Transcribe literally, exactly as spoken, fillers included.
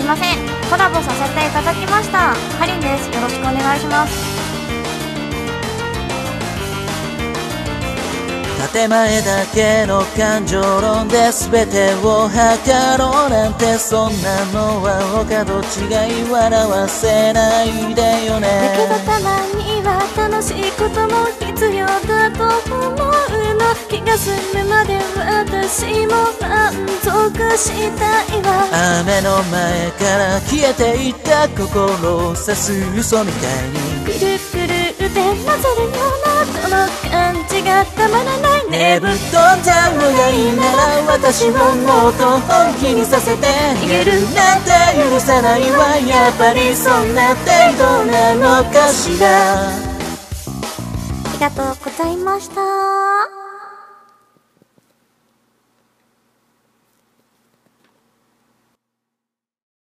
ません。コラボさせていただきました。かりんです。よろしくお願いします。 建前だけの感情論で全てを測ろうなんて、そんなのは他と違い笑わせないでよね。 だけどたまには楽しいことも必要だと思うの。気が済むまで私も満足したいわ。 雨の前から消えていった心を刺す嘘みたいに、 くるくるでなぜるようなその感じがたまらない。 ねぶっ飛んじゃうのがいいなら私ももっと本気にさせて、逃げるなんて許さないわ。やっぱりそんな程度なのかしら。 ありがとうございました。